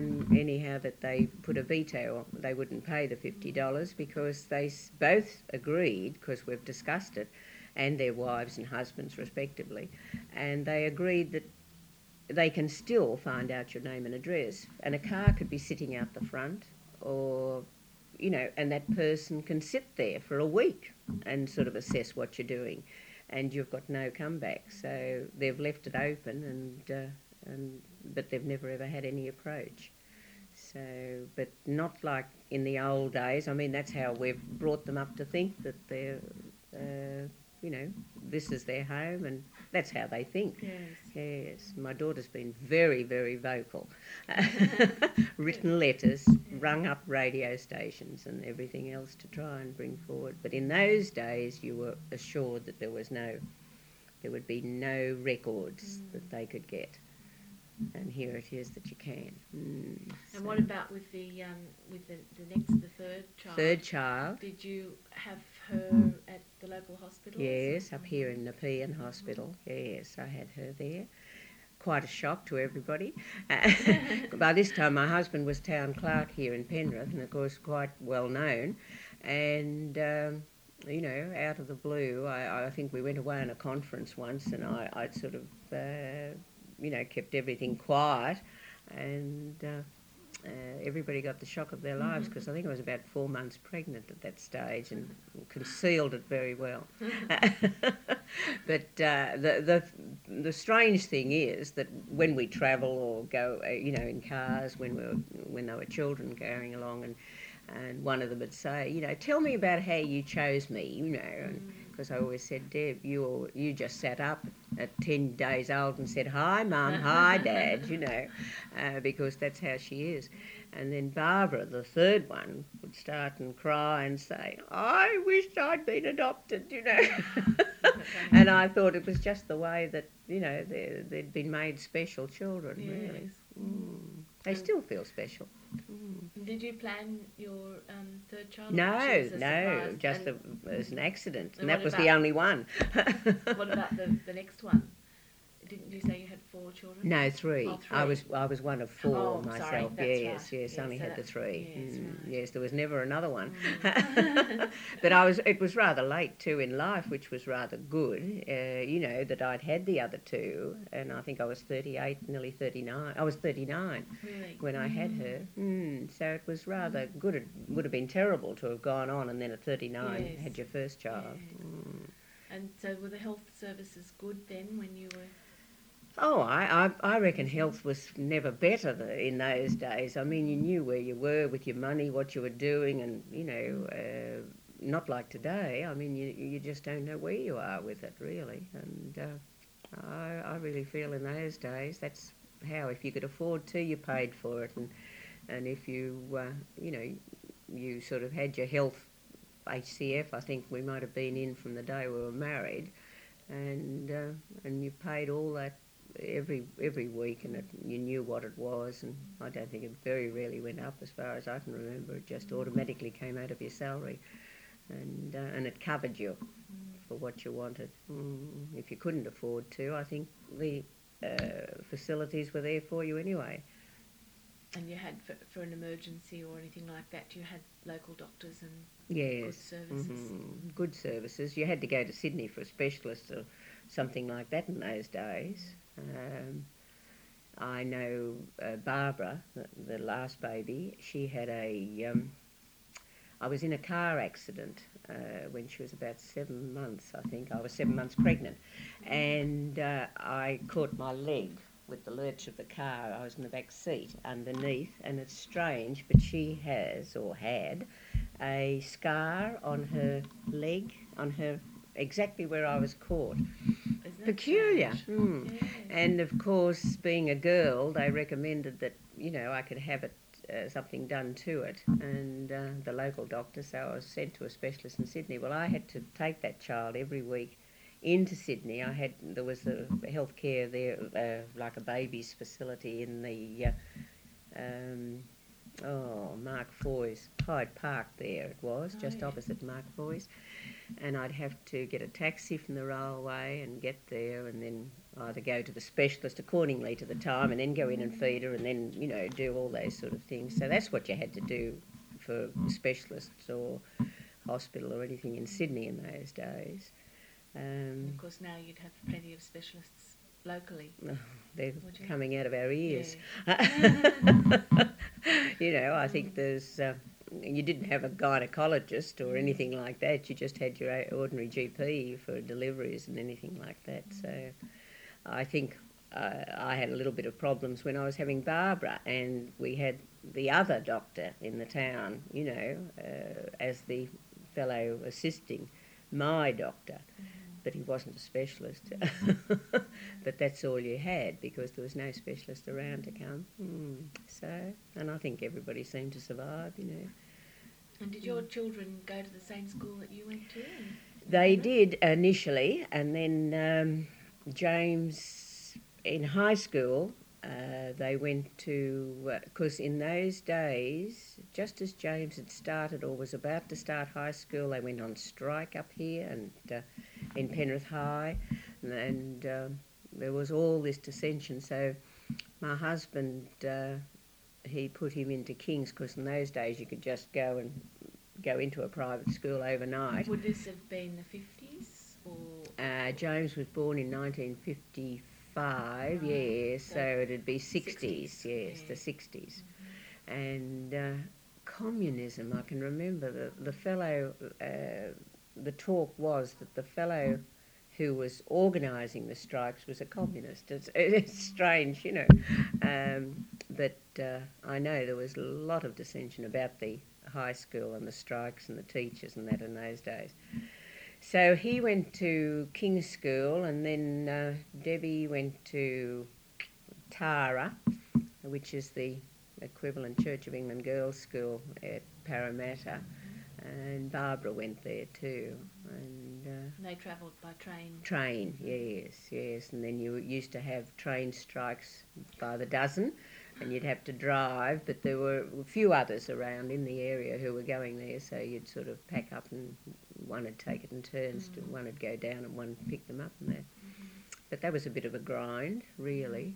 time, anyhow, that they put a veto on, they wouldn't pay the $50 because they both agreed, because we've discussed it, and their wives and husbands respectively, and they agreed that they can still find out your name and address, and a car could be sitting out the front, or, you know, and that person can sit there for a week and sort of assess what you're doing, and you've got no comeback. So they've left it open, but they've never ever had any approach. So, but not like in the old days. I mean, that's how we've brought them up to think that they're, you know, this is their home, and that's how they think. Yes. Yes. My daughter's been very, very vocal. Written letters, rung up radio stations and everything else to try and bring forward. But in those days, you were assured that there would be no records that they could get. And here it is that you can. And what about with the third child? Third child. Did you have her at the local hospital? Yes, up here in Nepean Hospital. Yes, I had her there. Quite a shock to everybody. By this time, my husband was town clerk here in Penrith, and of course quite well known. And you know, out of the blue, I think we went away on a conference once, and I sort of, you know, kept everything quiet, and everybody got the shock of their lives, because I think I was about 4 months pregnant at that stage and concealed it very well. But the strange thing is that when we travel or go, you know, in cars, when there were children going along, and one of them would say, you know, tell me about how you chose me, you know, because I always said, Deb, you just sat up at 10 days old and said, hi, Mum, hi, Dad, you know, because that's how she is. And then Barbara, the third one, would start and cry and say, I wished I'd been adopted, you know. And I thought it was just the way that, you know, they'd been made special children, really. They still feel special. Did you plan your third child? No, just as an accident, and that was the about- only one. What about the next one? Didn't you say you had 4 children? No, 3. Oh, 3. I was one of 4 Oh, myself. sorry, that's Yes, right. yes, only So had the that's- 3. yes, right. Yes, there was never another one. But it was rather late too in life, which was rather good. You know, that I'd had the other 2, and I think I was 38, nearly 39. I was 39 Really? when I had her. So it was rather good. It would have been terrible to have gone on and then at 39 Yes. had your first child. Yes. And so were the health services good then when you were... Oh, I reckon health was never better in those days. I mean, you knew where you were with your money, what you were doing, and, you know, not like today. I mean, you just don't know where you are with it, really. And I really feel in those days that's how, if you could afford to, you paid for it. And if you, you know, you sort of had your health HCF, I think we might have been in from the day we were married, and you paid all that every week, and you knew what it was, and I don't think it very rarely went up as far as I can remember. It just automatically came out of your salary, and it covered you for what you wanted. If you couldn't afford to, I think the facilities were there for you anyway. And you had, for an emergency or anything like that, you had local doctors and Yes. good services. Good services. You had to go to Sydney for a specialist or something like that in those days. I know Barbara, the last baby, she had I was in a car accident when she was about 7 months, I think. I was 7 months pregnant, and I caught my leg with the lurch of the car. I was in the back seat underneath, and it's strange, but she has, or had, a scar on her leg, on her exactly where I was caught. Isn't that Peculiar. strange? Yeah. And of course, being a girl, they recommended that, you know, I could have it something done to it, and the local doctor, so I was sent to a specialist in Sydney. Well, I had to take that child every week into Sydney. There was a healthcare there, like a baby's facility in the Mark Foy's, Hyde Park there it was, Oh, just yeah. opposite Mark Foy's. And I'd have to get a taxi from the railway and get there and then either go to the specialist accordingly to the time and then go in and feed her and then, do all those sort of things. So that's what you had to do for specialists or hospital or anything in Sydney in those days. And of course, now you'd have plenty of specialists locally. They're Would you? coming out of our ears. Yeah. I think there's... you didn't have a gynaecologist or anything like that. You just had your ordinary GP for deliveries and anything like that. So I think I had a little bit of problems when I was having Barbara, and we had the other doctor in the town, as the fellow assisting my doctor. But he wasn't a specialist. But that's all you had because there was no specialist around to come. And I think everybody seemed to survive, And did your children go to the same school that you went to? They did initially, and then James, in high school, they went to, because in those days, just as James had started or was about to start high school, they went on strike up here and in Penrith High, and there was all this dissension. So my husband, he put him into King's, because in those days you could just go into a private school overnight. Would this have been the 50s or? James was born in 1955, yes, so it'd be 60s, yes, yeah. the 60s. And communism, I can remember the fellow, the talk was that the fellow who was organising the strikes was a communist. It's strange, but I know there was a lot of dissension about the high school and the strikes and the teachers and that in those days. So he went to King's School, and then Debbie went to Tara, which is the equivalent Church of England Girls' School at Parramatta, and Barbara went there too. And they travelled by train? Train, yes. And then you used to have train strikes by the dozen, and you'd have to drive, but there were a few others around in the area who were going there, so you'd sort of pack up and one would take it in turns. One would go down and one would pick them up and that. But that was a bit of a grind, really.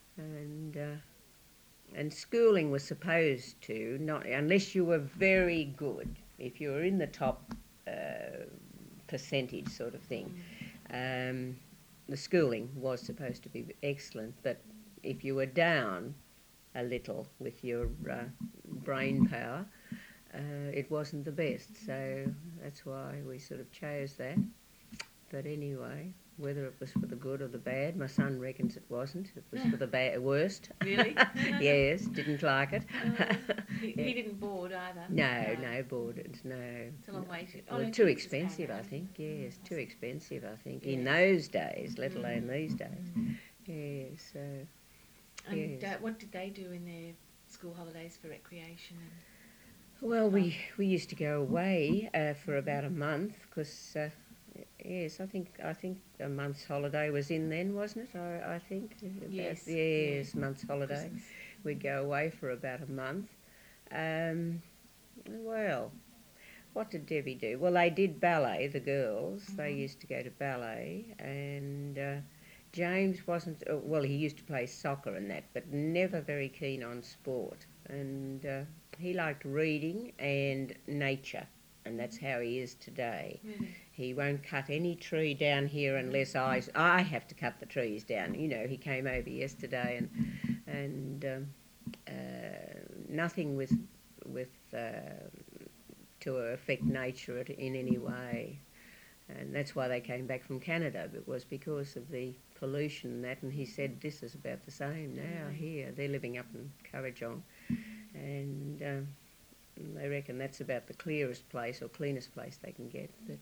And schooling was supposed to, not unless you were very good, if you were in the top percentage sort of thing, the schooling was supposed to be excellent, but if you were down a little with your brain power, it wasn't the best. So that's why we sort of chose that. But anyway, whether it was for the good or the bad, my son reckons it wasn't. It was for the worst. Really? Yes, didn't like it. He didn't board either? No boarded, no. It's a long way to... Well, too expensive, I think, yes, too expensive, I think, in those days, let alone these days. Yes, so... And what did they do in their school holidays for recreation? Well, we used to go away for about a month, because... yes, I think a month's holiday was in then, wasn't it? I think. Yes, month's holiday. Christmas. We'd go away for about a month. Well, what did Debbie do? Well, they did ballet, the girls. They used to go to ballet, and James wasn't... well, he used to play soccer and that, but never very keen on sport. And he liked reading and nature, and that's how he is today. Really? He won't cut any tree down here unless I have to cut the trees down. He came over yesterday and nothing with to affect nature in any way. And that's why they came back from Canada. It was because of the pollution and that. And he said this is about the same now here. They're living up in Currajong, and they reckon that's about the clearest place or cleanest place they can get. But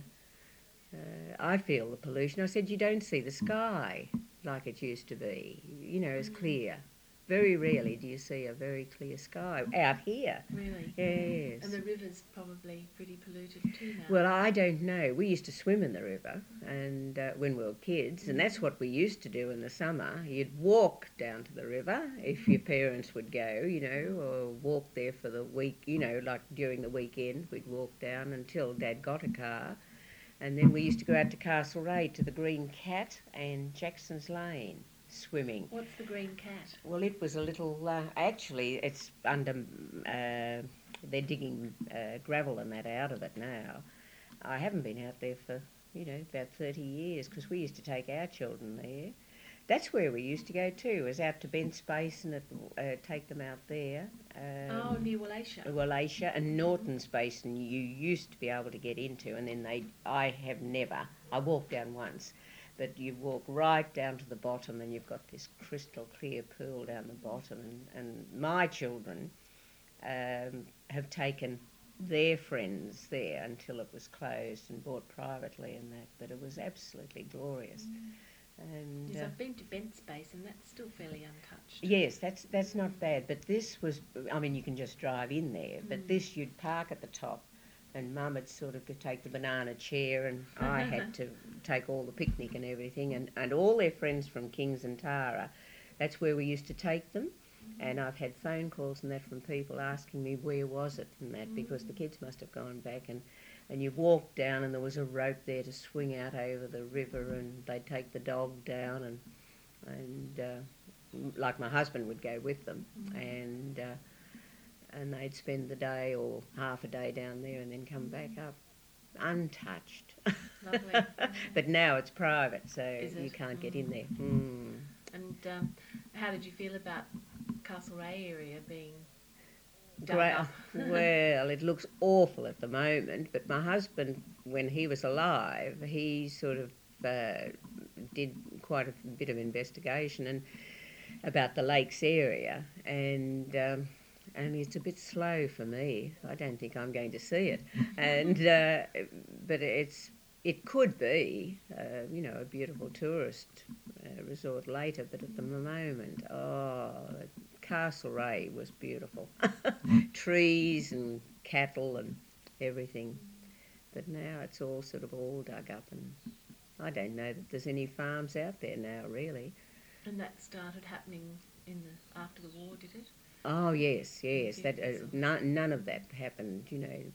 I feel the pollution. I said, you don't see the sky like it used to be, as clear. Very rarely do you see a very clear sky out here. Really? Yes. And the river's probably pretty polluted too now. Well, I don't know. We used to swim in the river, and when we were kids, and that's what we used to do in the summer. You'd walk down to the river if your parents would go, or walk there for the week, like during the weekend. We'd walk down until Dad got a car, and then we used to go out to Castlereagh to the Green Cat and Jackson's Lane swimming. What's the Green Cat? Well, it was a little. Actually, it's under. They're digging gravel and that out of it now. I haven't been out there for, about 30 years because we used to take our children there. That's where we used to go too, was out to Bent's Basin, take them out there. Near Wallacia. Wallacia and Norton's Basin you used to be able to get into, and then I walked down once, but you walk right down to the bottom and you've got this crystal clear pool down the bottom, and my children have taken their friends there until it was closed and bought privately and that, but it was absolutely glorious. And Yes, I've been to Bent's Basin, that's still fairly untouched. yes, that's not bad, but this was, you can just drive in there, but this you'd park at the top, and Mum would sort of take the banana chair, and I had to take all the picnic and everything, and all their friends from Kings and Tara. That's where we used to take them. And I've had phone calls and that from people asking me where was it and that, because the kids must have gone back, and you walked down and there was a rope there to swing out over the river, and they'd take the dog down, and like my husband would go with them, and they'd spend the day or half a day down there and then come back up untouched. Lovely. But now it's private, so you it? can't get in there. And how did you feel about Castlereagh area being dug Great. up? Well, it looks awful at the moment, but my husband, when he was alive, he sort of did quite a bit of investigation and about the lakes area, and it's a bit slow for me. I don't think I'm going to see it, and but it could be, a beautiful tourist resort later, but at the moment, Castlereagh was beautiful. Trees and cattle and everything. But now it's all sort of all dug up, and I don't know that there's any farms out there now, really. And that started happening after the war, did it? Oh, yes. That none of that happened,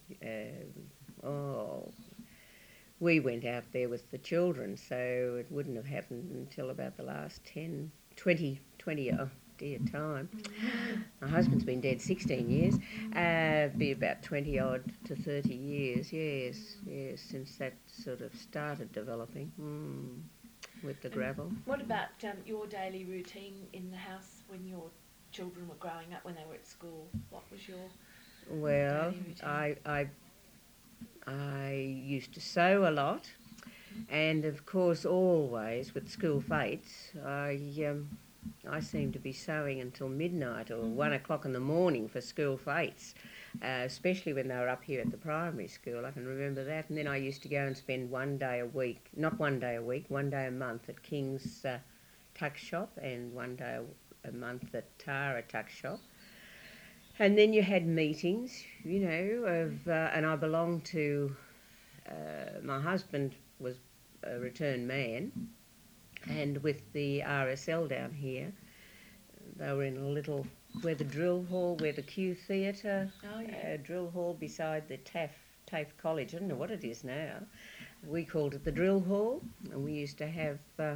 we went out there with the children, so it wouldn't have happened until about the last 20 time. My husband's been dead 16 years. Be about 20 odd to 30 years, yes, since that sort of started developing with the gravel. What about your daily routine in the house when your children were growing up, when they were at school? What was your Well, daily routine? I used to sew a lot, and of course always with school fates I seemed to be sewing until midnight or 1 o'clock in the morning for school fates, especially when they were up here at the primary school. I can remember that. And then I used to go and spend 1 day a week, not 1 day a week, 1 day a month at King's Tuck Shop, and 1 day a month at Tara Tuck Shop. And then you had meetings, and I belonged to, my husband was a returned man, and with the RSL down here, they were in a little, where the drill hall, where the Q Theatre, drill hall beside the TAFE College. I don't know what it is now. We called it the drill hall, and we used to have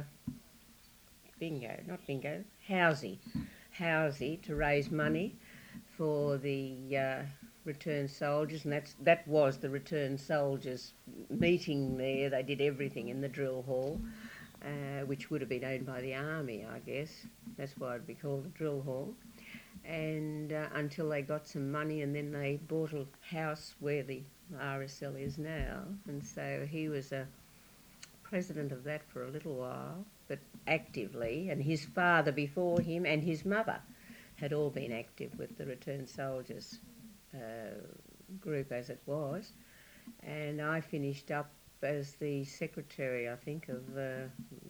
housey to raise money for the returned soldiers, and that was the returned soldiers meeting there. They did everything in the drill hall, which would have been owned by the army, I guess. That's why it'd be called the drill hall. And until they got some money, and then they bought a house where the RSL is now, and so he was a president of that for a little while, but actively, and his father before him and his mother had all been active with the returned soldiers group as it was, and I finished up as the secretary, I think, of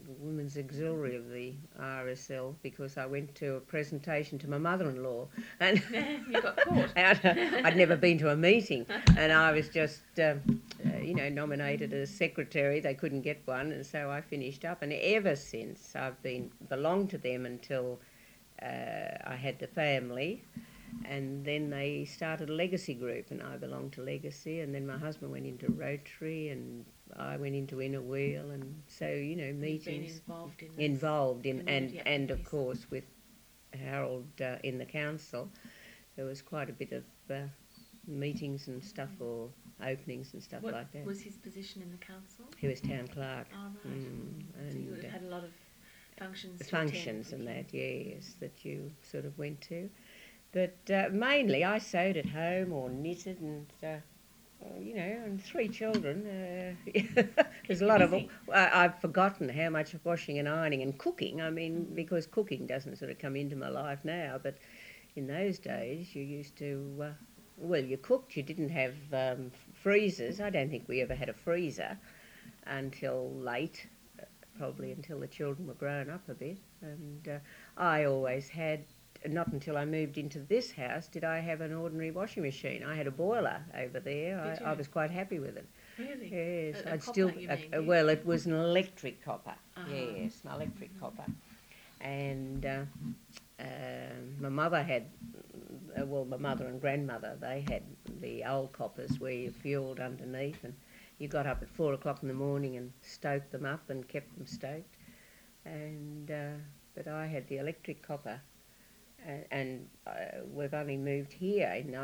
Women's Auxiliary of the RSL because I went to a presentation to my mother-in-law, and You got caught. I'd never been to a meeting, and I was just, nominated as secretary. They couldn't get one, and so I finished up. And ever since, I've belonged to them until I had the family. And then they started a legacy group, and I belonged to Legacy, and then my husband went into Rotary, and I went into Inner Wheel, and so, meetings. Been involved in and of course with Harold in the council, there was quite a bit of meetings and stuff, or openings and stuff like that. What was his position in the council? He was town clerk. Oh, right. And so you would have had a lot of functions. Functions and that, yes, that you sort of went to. But mainly I sewed at home or knitted and, and 3 children. There's a lot of... I've forgotten how much washing and ironing and cooking. I mean, because cooking doesn't sort of come into my life now. But in those days, you used to... you cooked. You didn't have freezers. I don't think we ever had a freezer until late, probably until the children were grown up a bit. And I always had... Not until I moved into this house did I have an ordinary washing machine. I had a boiler over there. I was quite happy with it. Really? Yes. A copper, you mean? It was an electric copper. Yes, an electric copper. And my mother had, my mother and grandmother, they had the old coppers where you fuelled underneath, and you got up at 4 o'clock in the morning and stoked them up and kept them stoked. And but I had the electric copper. And we've only moved here in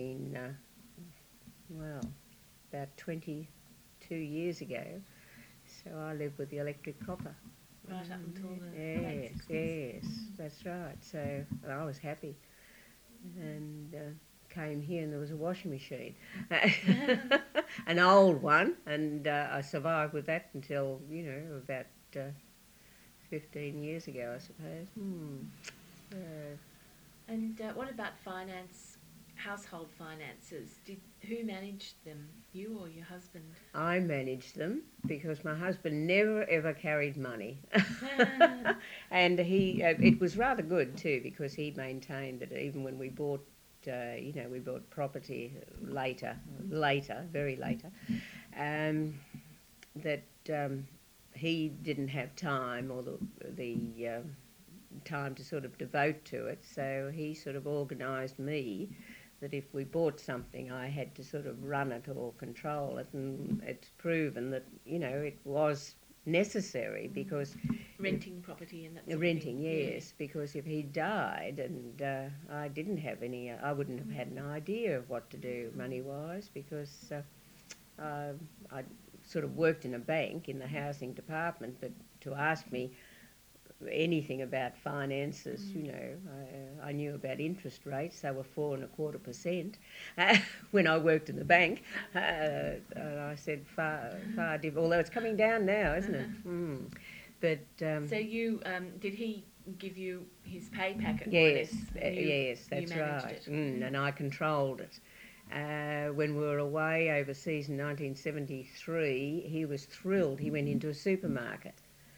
about 22 years ago. So I lived with the electric copper. Right up until the Yes, yes, that's right. So I was happy. And came here and there was a washing machine. An old one. And I survived with that until, about 15 years ago, I suppose. And what about household finances? Who managed them, you or your husband? I managed them because my husband never ever carried money. And it was rather good too, because he maintained that even when we bought, we bought property later, very later, that he didn't have time or the time to sort of devote to it, so he sort of organised me that if we bought something I had to sort of run it or control it, and it's proven that it was necessary because renting property and that sort renting of thing. Yes, because if he died and I didn't have any, I wouldn't have had an idea of what to do money wise, because I sort of worked in a bank in the housing department, but to ask me anything about finances, I knew about interest rates. They were 4.25% when I worked in the bank. And I said far different, although it's coming down now, isn't it? But so you did he give you his pay packet? Yes, yes, that's right. And I controlled it. When we were away overseas in 1973, he was thrilled. He went into a supermarket.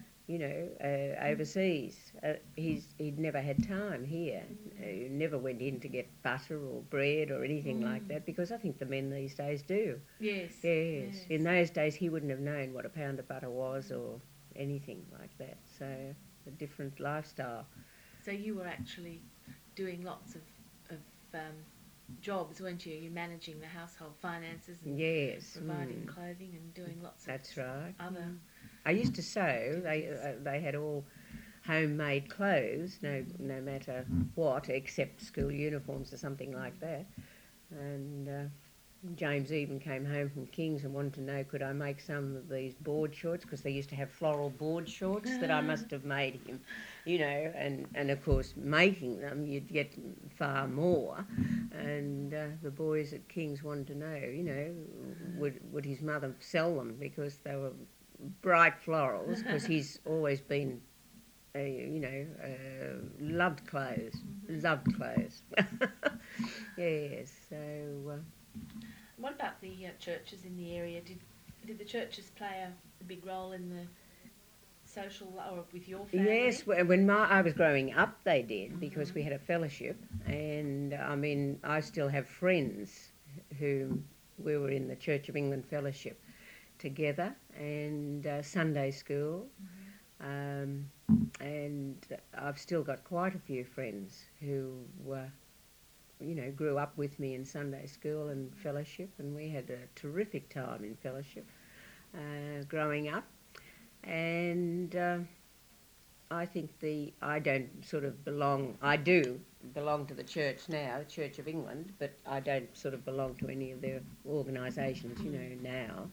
Overseas. He'd never had time here. He never went in to get butter or bread or anything like that, because I think the men these days do. Yes. In those days he wouldn't have known what a pound of butter was or anything like that. So a different lifestyle. So you were actually doing lots of jobs, weren't you? You're managing the household finances and providing clothing and doing lots of other... I used to sew. They had all homemade clothes, no matter what, except school uniforms or something like that. And James even came home from King's and wanted to know could I make some of these board shorts, because they used to have floral board shorts that I must have made him, and of course making them you'd get far more. And the boys at King's wanted to know, would his mother sell them, because they were bright florals, because he's always been, loved clothes. Yes, so... What about the churches in the area? Did the churches play a big role in social or with your family? Yes, when I was growing up, they did, because we had a fellowship, and I mean, I still have friends who we were in the Church of England fellowship together, and Sunday school, and I've still got quite a few friends who grew up with me in Sunday school and fellowship, and we had a terrific time in fellowship growing up. And I think I don't sort of belong. I do belong to the church now, the Church of England, but I don't sort of belong to any of their organisations, now.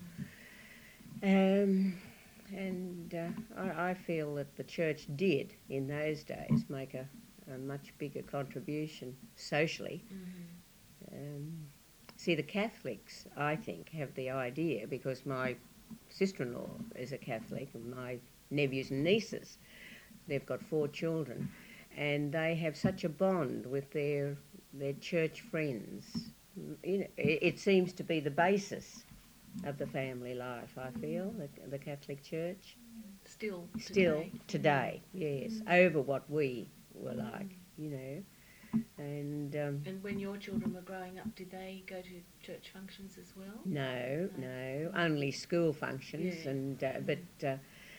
I feel that the church did, in those days, make a much bigger contribution socially. See, the Catholics, I think, have the idea, because my sister-in-law is a Catholic, and my nephews and nieces, they've got 4 children, and they have such a bond with their church friends. It seems to be the basis of the family life, I feel, the Catholic Church. Still today, yes, over what we were like, And when your children were growing up, did they go to church functions as well? No, only school functions. Yeah.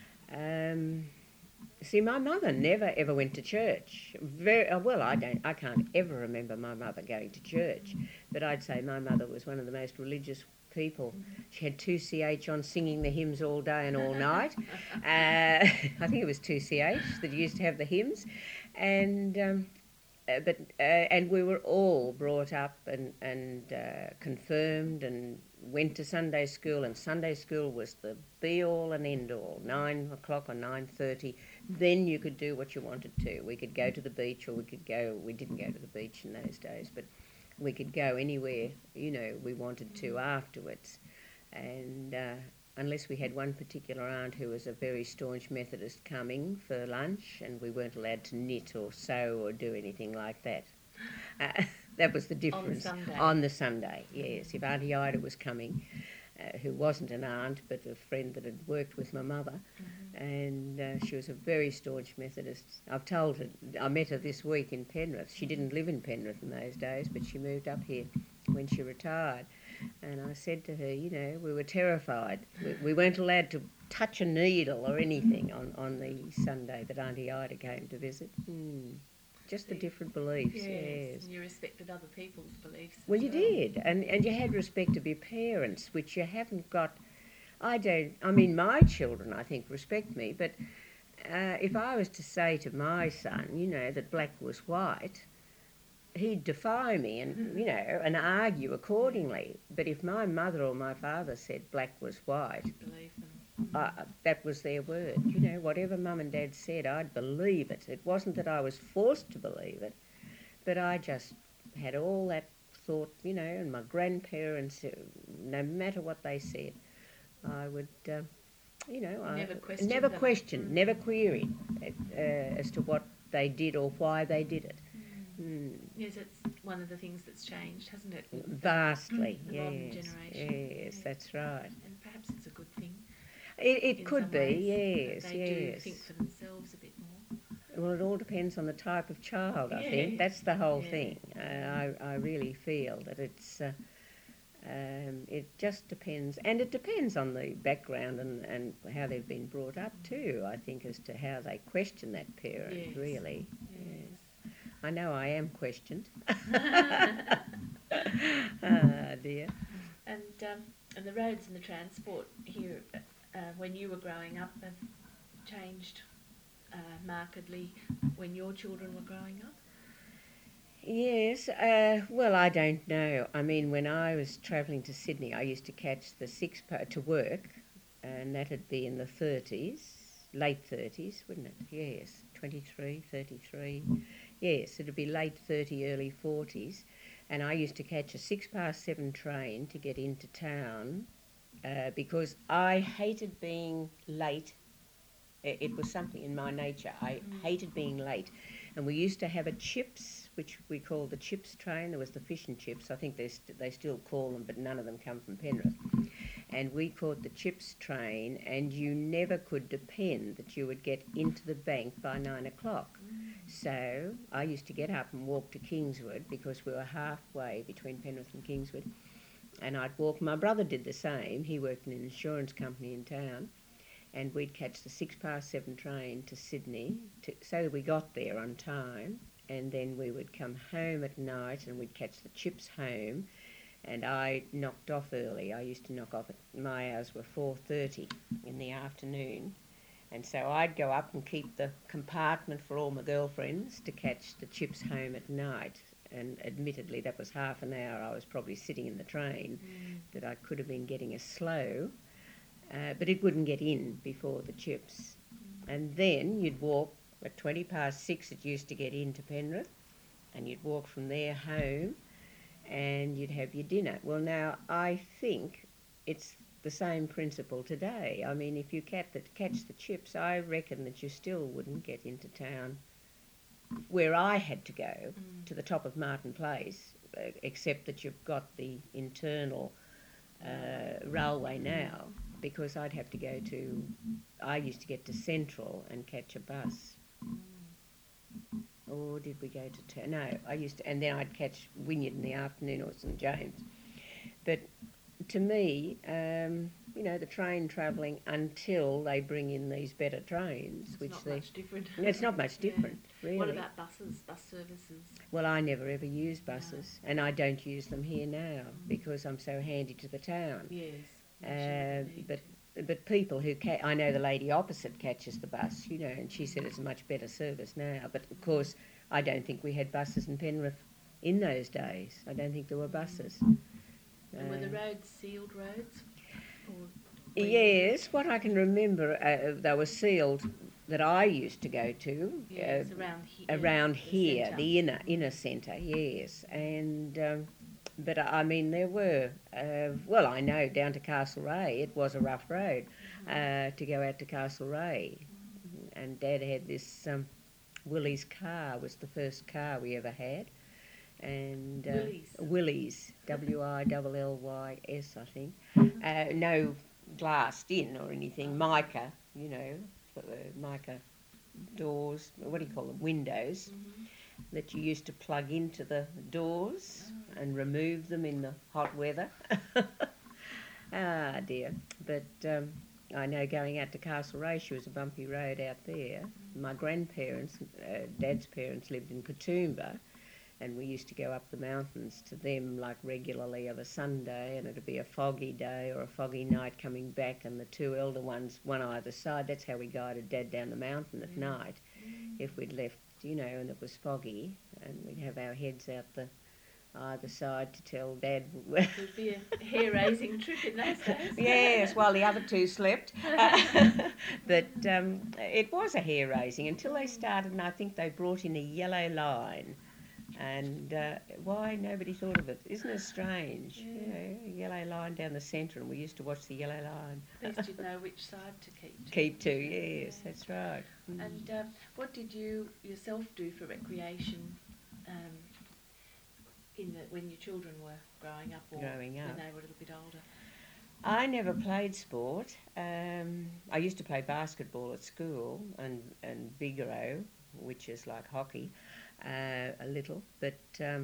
See, my mother never ever went to church. I can't ever remember my mother going to church, but I'd say my mother was one of the most religious people. She had 2CH on, singing the hymns all day and all night. I think it was 2CH that used to have the hymns, and we were all brought up and confirmed and went to Sunday school, and Sunday school was the be-all and end-all, 9 o'clock or 9:30. Then you could do what you wanted to. We could go to the beach, or we didn't go to the beach in those days, but we could go anywhere, we wanted to afterwards. And unless we had one particular aunt who was a very staunch Methodist coming for lunch, and we weren't allowed to knit or sew or do anything like that. That was the difference. On the Sunday, yes. If Auntie Ida was coming, who wasn't an aunt but a friend that had worked with my mother, and she was a very staunch Methodist. I've told her, I met her this week in Penrith. She didn't live in Penrith in those days, but she moved up here when she retired. And I said to her, we were terrified. We weren't allowed to touch a needle or anything on the Sunday that Auntie Ida came to visit. Just the different beliefs, yes. And you respected other people's beliefs. Well, you did. And you had respect of your parents, which you haven't got. My children, I think, respect me, but if I was to say to my son, that black was white, he'd defy me and, and argue accordingly. But if my mother or my father said black was white, believe them. That was their word. Whatever Mum and Dad said, I'd believe it. It wasn't that I was forced to believe it, but I just had all that thought, and my grandparents, no matter what they said, I would, never questioned, never queried as to what they did or why they did it. Yes, it's one of the things that's changed, hasn't it? Vastly, the modern generation. Yes, that's right. And perhaps it's a good thing. It could be, ways, yes, they do think for themselves a bit more. Well, it all depends on the type of child, I think. That's the whole thing. I really feel that it's... it just depends, and it depends on the background and how they've been brought up too, I think, as to how they question that parent, really. Yes. I know I am questioned. Dear. And the roads and the transport here, when you were growing up, have changed markedly when your children were growing up? Yes, well, I don't know. I mean, when I was travelling to Sydney, I used to catch the to work, and that'd be in the 30s, late 30s, wouldn't it? Yes, 23, 33. Yes, it'd be late 30, early 40s, and I used to catch a 7:06 train to get into town because I hated being late. It was something in my nature. I hated being late. And we used to have a chips, which we called the chips train. There was the fish and chips. I think they still call them, but none of them come from Penrith. and we caught the Chips train, and you never could depend that you would get into the bank by 9 o'clock. So I used to get up and walk to Kingswood, because we were halfway between Penrith and Kingswood, and I'd walk. My brother did the same. He worked in an insurance company in town, and we'd catch the 7:06 train to Sydney so that we got there on time, and then we would come home at night and we'd catch the Chips home. And I knocked off early. I used to knock off my hours were 4:30 in the afternoon. And so I'd go up and keep the compartment for all my girlfriends to catch the Chips home at night. And admittedly, that was half an hour I was probably sitting in the train that I could have been getting a slow, but it wouldn't get in before the Chips. And then you'd walk at 6:20 it used to get into Penrith, and you'd walk from there home, and you'd have your dinner. Well, now, I think it's the same principle today. I mean, if you catch the Chips, I reckon that you still wouldn't get into town where I had to go, to the top of Martin Place, except that you've got the internal railway now, because I'd have to go to... I used to get to Central and catch a bus. Or did we go to town? No, I used to, and then I'd catch Wynyard in the afternoon or St James. But to me, the train travelling until they bring in these better trains, It's not much different. It's not much different, really. What about buses, bus services? Well, I never ever use buses, and I don't use them here now because I'm so handy to the town. Yes. But people who I know the lady opposite catches the bus, and she said it's a much better service now. But of course, I don't think we had buses in Penrith in those days. I don't think there were buses. And were the roads sealed roads? Yes, what I can remember, they were sealed that I used to go to. Yes, around here, centre. the inner centre, yes. And but I mean, there were, I know down to Castlereagh, it was a rough road to go out to Castlereagh. And Dad had this Willys car, was the first car we ever had. And Willys, Willys, I think. No glassed in or anything, mica, mica doors, what do you call them, windows, that you used to plug into the doors and remove them in the hot weather. Ah, dear. But I know going out to Castlereagh, she was a bumpy road out there. My grandparents, Dad's parents, lived in Katoomba, and we used to go up the mountains to them like regularly of a Sunday, and it'd be a foggy day or a foggy night coming back, and the two elder ones, one either side. That's how we guided Dad down the mountain at night, if we'd left, and it was foggy, and we'd have our heads out the either side to tell Dad. It would be a hair-raising trip in those days. Yes, while the other two slept. But it was a hair-raising until they started, and I think they brought in a yellow line. And why nobody thought of it? Isn't it strange? Yeah. A yellow line down the centre, and we used to watch the yellow line. At least you'd know which side to keep to. Keep to, yes, that's right. And what did you yourself do for recreation when your children were growing up or when they were a little bit older? I never played sport. I used to play basketball at school and Bigaro, which is like hockey, a little. But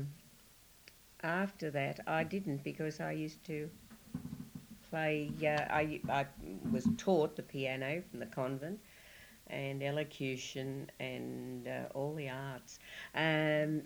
after that, I didn't, because I used to play. I was taught the piano from the convent, and elocution, and all the arts, and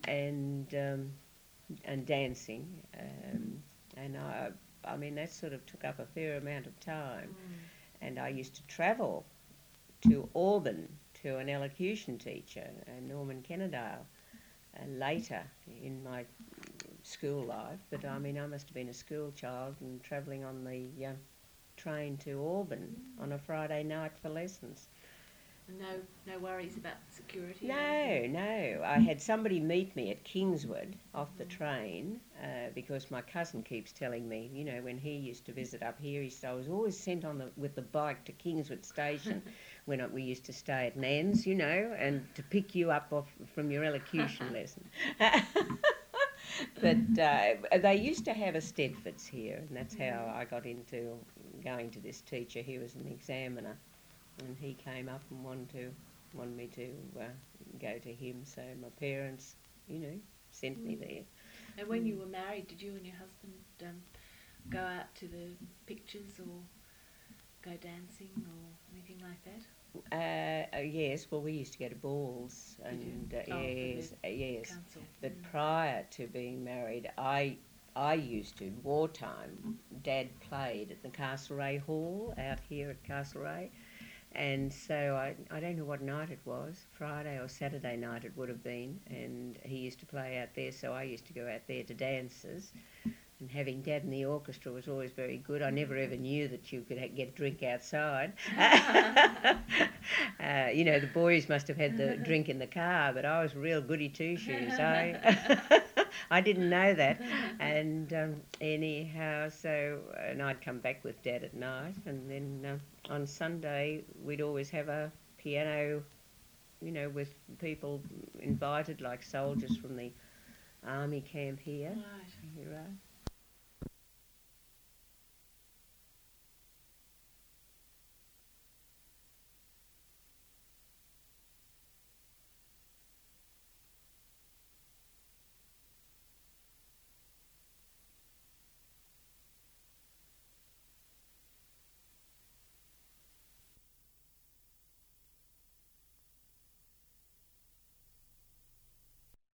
dancing, and I mean, that sort of took up a fair amount of time. And I used to travel to Auburn to an elocution teacher, Norman Kennedale, later in my school life. But I mean, I must have been a school child and travelling on the train to Auburn on a Friday night for lessons. No worries about security? No. I had somebody meet me at Kingswood off the train, because my cousin keeps telling me, when he used to visit up here, I was always sent with the bike to Kingswood Station when we used to stay at Nan's, and to pick you up from your elocution lesson. But they used to have a Stedfords here, and that's how I got into going to this teacher. He was an examiner, and he came up and wanted me to go to him. So my parents, sent me there. And when you were married, did you and your husband go out to the pictures or go dancing or anything like that? Yes, well, we used to go to balls, and yes. Council. But prior to being married, I used to, wartime, Dad played at the Castlereagh Hall out here at Castlereagh, and so I don't know what night it was, Friday or Saturday night it would have been, and he used to play out there, so I used to go out there to dances. And having Dad in the orchestra was always very good. I never ever knew that you could get a drink outside. The boys must have had the drink in the car, but I was real goody two-shoes. I didn't know that. And anyhow, and I'd come back with Dad at night, and then on Sunday we'd always have a piano, with people invited, like soldiers from the army camp here. Right. Right.